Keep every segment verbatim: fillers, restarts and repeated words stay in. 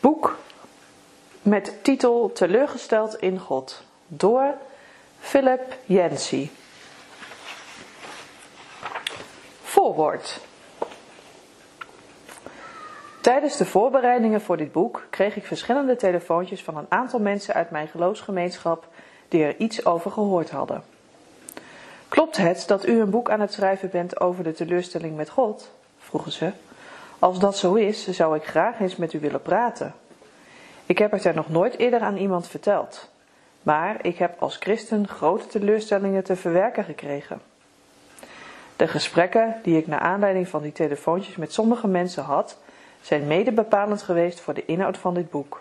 Boek met titel Teleurgesteld in God door Philip Yancey. Voorwoord. Tijdens de voorbereidingen voor dit boek kreeg ik verschillende telefoontjes van een aantal mensen uit mijn geloofsgemeenschap die er iets over gehoord hadden. Klopt het dat u een boek aan het schrijven bent over de teleurstelling met God? Vroegen ze. Als dat zo is, zou ik graag eens met u willen praten. Ik heb het er nog nooit eerder aan iemand verteld, maar ik heb als christen grote teleurstellingen te verwerken gekregen. De gesprekken die ik naar aanleiding van die telefoontjes met sommige mensen had, zijn mede bepalend geweest voor de inhoud van dit boek.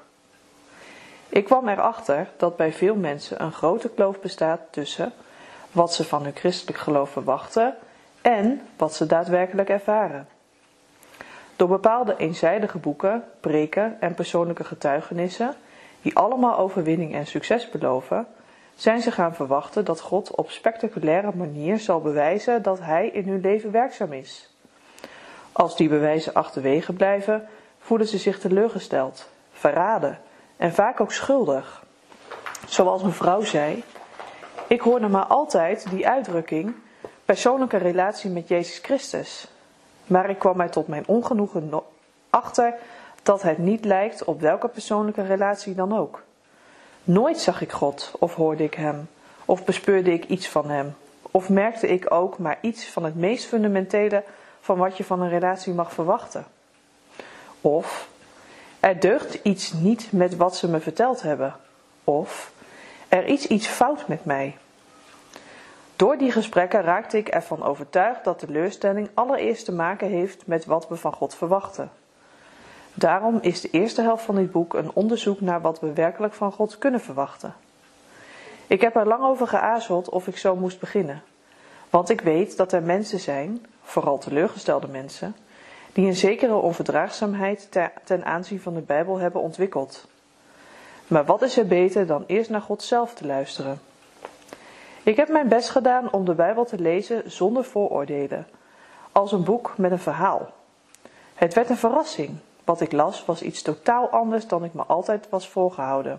Ik kwam erachter dat bij veel mensen een grote kloof bestaat tussen wat ze van hun christelijk geloof verwachten en wat ze daadwerkelijk ervaren. Door bepaalde eenzijdige boeken, preken en persoonlijke getuigenissen, die allemaal overwinning en succes beloven, zijn ze gaan verwachten dat God op spectaculaire manier zal bewijzen dat Hij in hun leven werkzaam is. Als die bewijzen achterwege blijven, voelen ze zich teleurgesteld, verraden en vaak ook schuldig. Zoals een vrouw zei, ik hoorde maar altijd die uitdrukking, persoonlijke relatie met Jezus Christus. Maar ik kwam er tot mijn ongenoegen achter dat het niet lijkt op welke persoonlijke relatie dan ook. Nooit zag ik God of hoorde ik Hem, of bespeurde ik iets van Hem, of merkte ik ook maar iets van het meest fundamentele van wat je van een relatie mag verwachten. Of, er deugt iets niet met wat ze me verteld hebben, of, er is iets fout met mij. Door die gesprekken raakte ik ervan overtuigd dat teleurstelling allereerst te maken heeft met wat we van God verwachten. Daarom is de eerste helft van dit boek een onderzoek naar wat we werkelijk van God kunnen verwachten. Ik heb er lang over geaarzeld of ik zo moest beginnen, want ik weet dat er mensen zijn, vooral teleurgestelde mensen, die een zekere onverdraagzaamheid ten aanzien van de Bijbel hebben ontwikkeld. Maar wat is er beter dan eerst naar God zelf te luisteren? Ik heb mijn best gedaan om de Bijbel te lezen zonder vooroordelen, als een boek met een verhaal. Het werd een verrassing. Wat ik las was iets totaal anders dan ik me altijd was voorgehouden.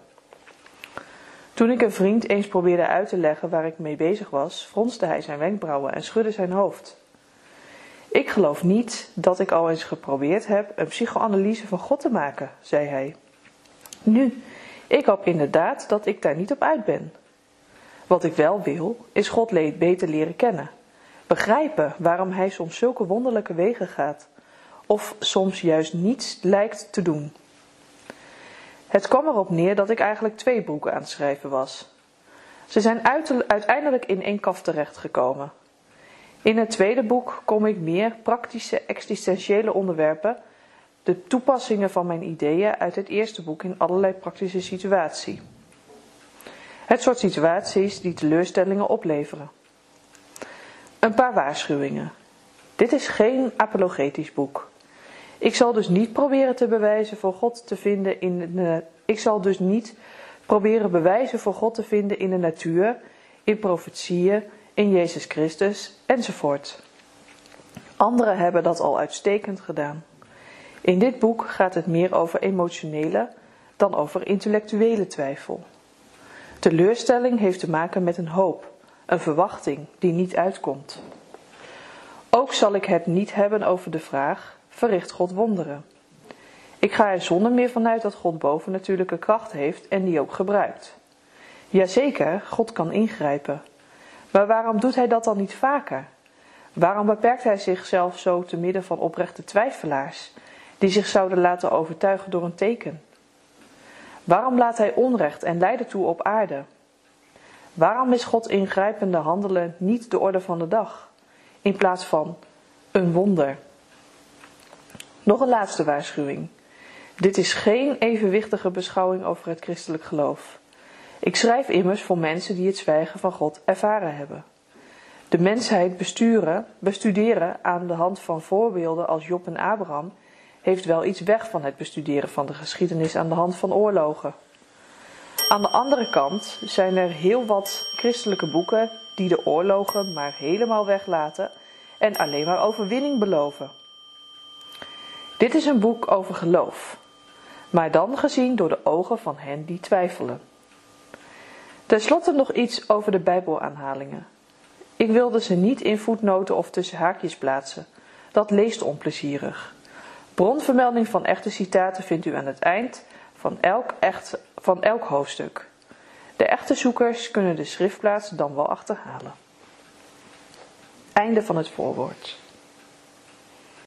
Toen ik een vriend eens probeerde uit te leggen waar ik mee bezig was, fronste hij zijn wenkbrauwen en schudde zijn hoofd. Ik geloof niet dat ik al eens geprobeerd heb een psychoanalyse van God te maken, zei hij. Nu, ik hoop inderdaad dat ik daar niet op uit ben. Wat ik wel wil, is God beter leren kennen. Begrijpen waarom hij soms zulke wonderlijke wegen gaat. Of soms juist niets lijkt te doen. Het kwam erop neer dat ik eigenlijk twee boeken aan het schrijven was. Ze zijn uiteindelijk in één kaf terechtgekomen. In het tweede boek kom ik meer praktische existentiële onderwerpen, de toepassingen van mijn ideeën uit het eerste boek in allerlei praktische situaties. Het soort situaties die teleurstellingen opleveren. Een paar waarschuwingen. Dit is geen apologetisch boek. Ik zal dus niet proberen te bewijzen voor God te vinden in de, ik zal dus niet proberen bewijzen voor God te vinden in de natuur, in profetieën, in Jezus Christus enzovoort. Anderen hebben dat al uitstekend gedaan. In dit boek gaat het meer over emotionele dan over intellectuele twijfel. Teleurstelling heeft te maken met een hoop, een verwachting die niet uitkomt. Ook zal ik het niet hebben over de vraag, verricht God wonderen? Ik ga er zonder meer vanuit dat God bovennatuurlijke kracht heeft en die ook gebruikt. Jazeker, God kan ingrijpen. Maar waarom doet hij dat dan niet vaker? Waarom beperkt hij zichzelf zo te midden van oprechte twijfelaars, die zich zouden laten overtuigen door een teken? Waarom laat hij onrecht en lijden toe op aarde? Waarom is God ingrijpende handelen niet de orde van de dag, in plaats van een wonder? Nog een laatste waarschuwing. Dit is geen evenwichtige beschouwing over het christelijk geloof. Ik schrijf immers voor mensen die het zwijgen van God ervaren hebben. De mensheid besturen, bestuderen aan de hand van voorbeelden als Job en Abraham heeft wel iets weg van het bestuderen van de geschiedenis aan de hand van oorlogen. Aan de andere kant zijn er heel wat christelijke boeken die de oorlogen maar helemaal weglaten en alleen maar overwinning beloven. Dit is een boek over geloof. maar dan gezien door de ogen van hen die twijfelen. Ten slotte nog iets over de Bijbelaanhalingen. Ik wilde ze niet in voetnoten of tussen haakjes plaatsen. Dat leest onplezierig. Bronvermelding van echte citaten vindt u aan het eind van elk, echt, van elk hoofdstuk. De echte zoekers kunnen de schriftplaats dan wel achterhalen. Einde van het voorwoord.